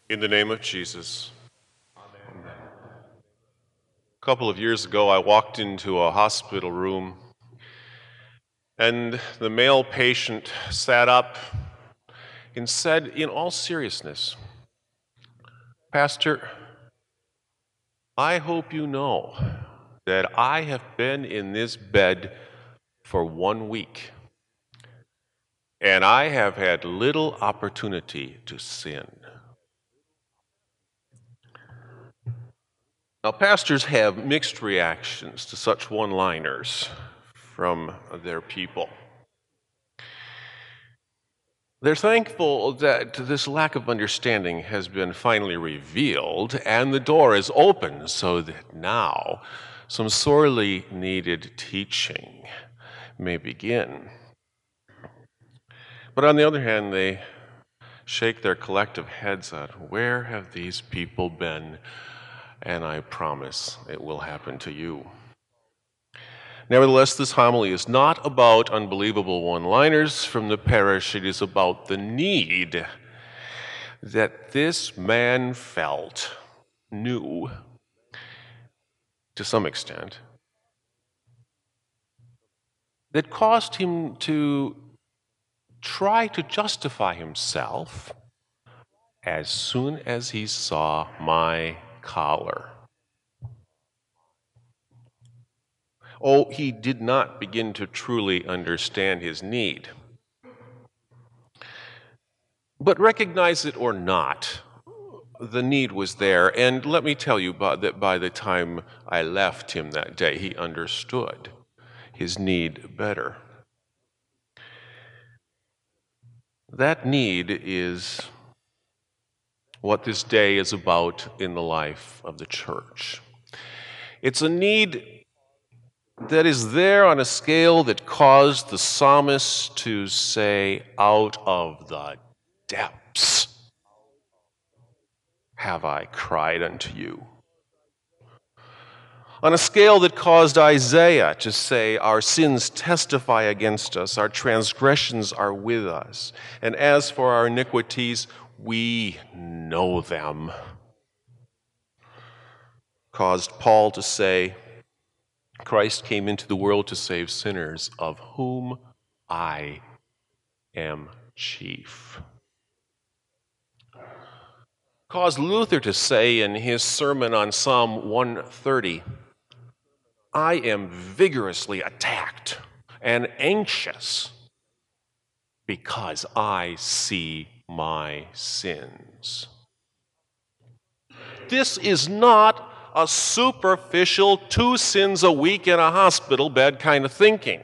In the name of Jesus. A couple of years ago, I walked into a hospital room, and the male patient sat up and said, in all seriousness, "Pastor, I hope you know that I have been in this bed for 1 week, and I have had little opportunity to sin." Now, pastors have mixed reactions to such one-liners from their people. They're thankful that this lack of understanding has been finally revealed and the door is open so that now some sorely needed teaching may begin. But on the other hand, they shake their collective heads at, where have these people been? And I promise it will happen to you. Nevertheless, this homily is not about unbelievable one-liners from the parish. It is about the need that this man felt, knew, to some extent, that caused him to try to justify himself as soon as he saw my collar. Oh, he did not begin to truly understand his need. But recognize it or not, the need was there. And let me tell you that by the time I left him that day, he understood his need better. That need is what this day is about in the life of the church. It's a need that is there on a scale that caused the psalmist to say, "Out of the depths have I cried unto you." On a scale that caused Isaiah to say, "Our sins testify against us, our transgressions are with us, and as for our iniquities, we know them." Caused Paul to say, "Christ came into the world to save sinners, of whom I am chief." Caused Luther to say in his sermon on Psalm 130, "I am vigorously attacked and anxious because I see my sins." This is not a superficial 2 sins a week in a hospital bed kind of thinking.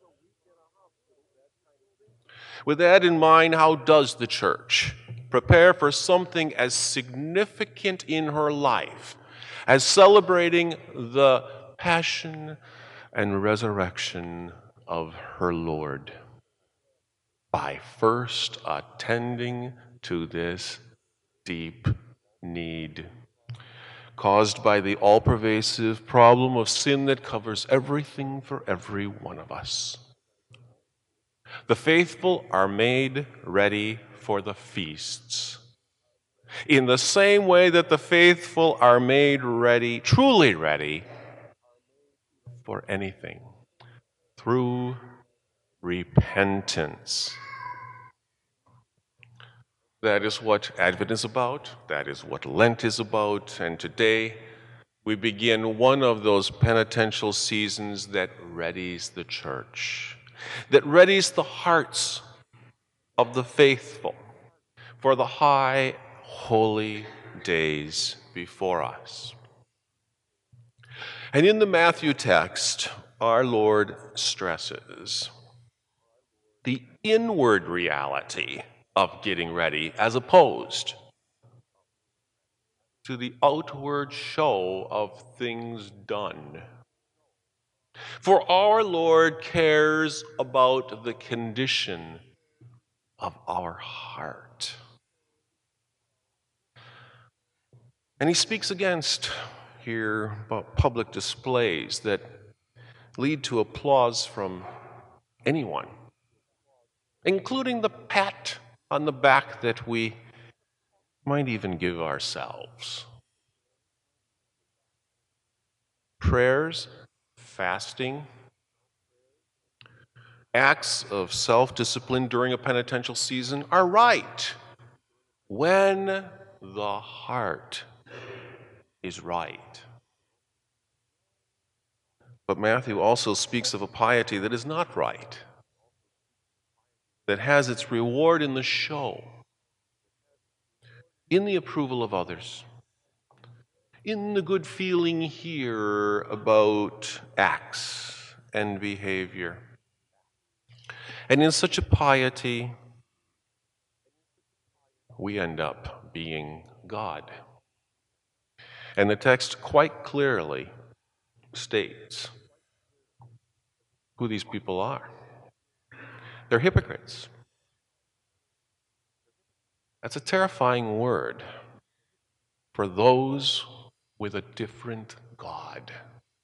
With that in mind, how does the church prepare for something as significant in her life as celebrating the passion and resurrection of her Lord? By first attending to this deep need caused by the all-pervasive problem of sin that covers everything for every one of us. The faithful are made ready for the feasts, in the same way that the faithful are made ready, truly ready, for anything, through repentance. That is what Advent is about. That is what Lent is about. And today we begin one of those penitential seasons that readies the church, that readies the hearts of the faithful for the high, holy days before us. And in the Matthew text, our Lord stresses the inward reality of getting ready as opposed to the outward show of things done. For our Lord cares about the condition of our heart. And he speaks against here about public displays that lead to applause from anyone, including the pat on the back that we might even give ourselves. Prayers, fasting, acts of self-discipline during a penitential season are right when the heart is right. But Matthew also speaks of a piety that is not right, that has its reward in the show, in the approval of others, in the good feeling here about acts and behavior. And in such a piety, we end up being God. And the text quite clearly states who these people are. They're hypocrites. That's a terrifying word for those with a different God.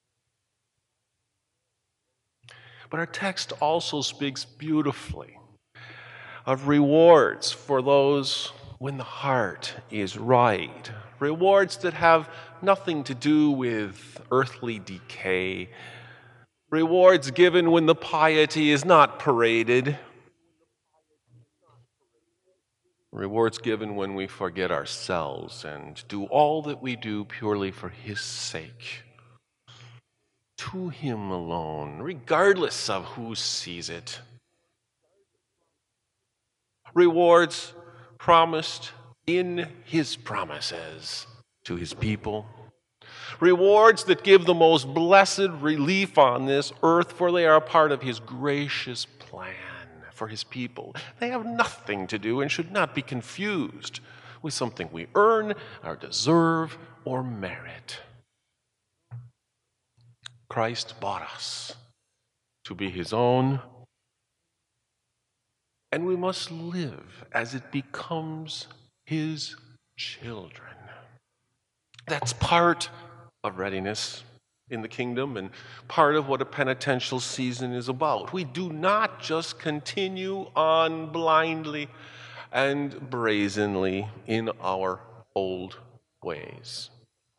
But our text also speaks beautifully of rewards for those when the heart is right. Rewards that have nothing to do with earthly decay. Rewards given when the piety is not paraded. Rewards given when we forget ourselves and do all that we do purely for His sake. To Him alone, regardless of who sees it. Rewards promised in His promises to His people. Rewards that give the most blessed relief on this earth, for they are a part of His gracious plan for His people. They have nothing to do and should not be confused with something we earn or deserve or merit. Christ bought us to be His own, and we must live as it becomes His children. That's part of readiness in the kingdom and part of what a penitential season is about. We do not just continue on blindly and brazenly in our old ways.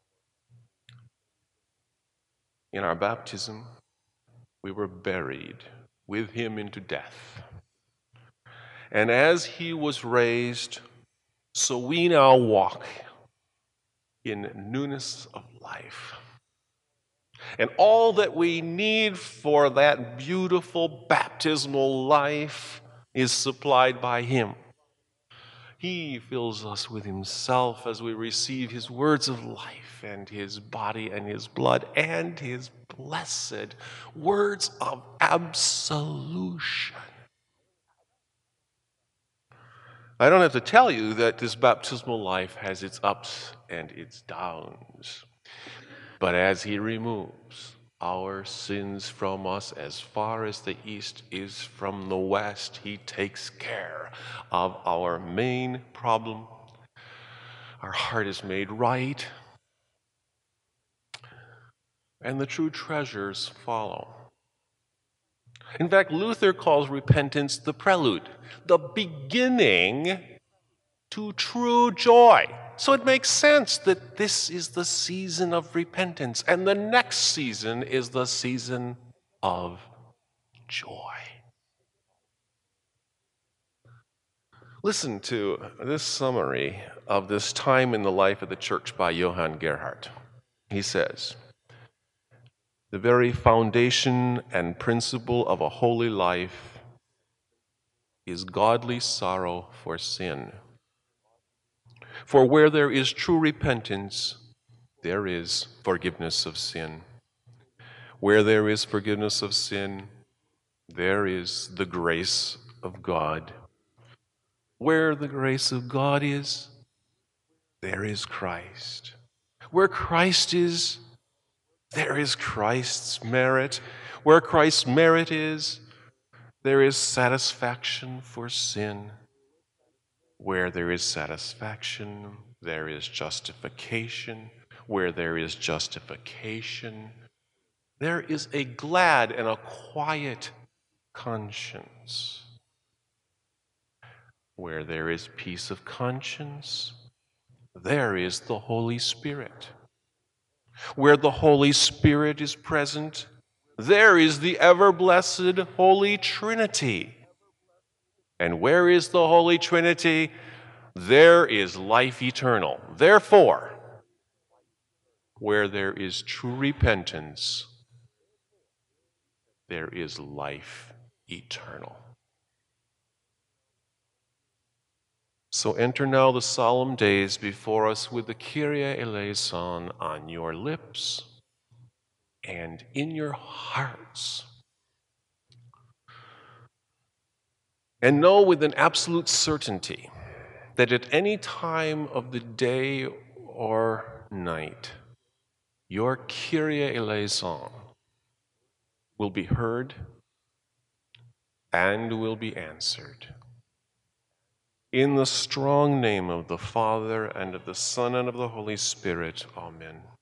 In our baptism, we were buried with Him into death. And as He was raised, so we now walk in newness of life. And all that we need for that beautiful baptismal life is supplied by Him. He fills us with Himself as we receive His words of life and His body and His blood and His blessed words of absolution. I don't have to tell you that this baptismal life has its ups and its downs. But as He removes our sins from us as far as the east is from the west, He takes care of our main problem. Our heart is made right, and the true treasures follow. In fact, Luther calls repentance the prelude, the beginning to true joy. So it makes sense that this is the season of repentance, and the next season is the season of joy. Listen to this summary of this time in the life of the church by Johann Gerhardt. He says, "The very foundation and principle of a holy life is godly sorrow for sin. For where there is true repentance, there is forgiveness of sin. Where there is forgiveness of sin, there is the grace of God. Where the grace of God is, there is Christ. Where Christ is, there is Christ's merit. Where Christ's merit is, there is satisfaction for sin. Where there is satisfaction, there is justification. Where there is justification, there is a glad and a quiet conscience. Where there is peace of conscience, there is the Holy Spirit. Where the Holy Spirit is present, there is the ever-blessed Holy Trinity. And where is the Holy Trinity? There is life eternal. Therefore, where there is true repentance, there is life eternal. So enter now the solemn days before us with the Kyrie eleison on your lips and in your hearts. And know with an absolute certainty that at any time of the day or night, your Kyrie eleison will be heard and will be answered. In the strong name of the Father, and of the Son, and of the Holy Spirit, amen.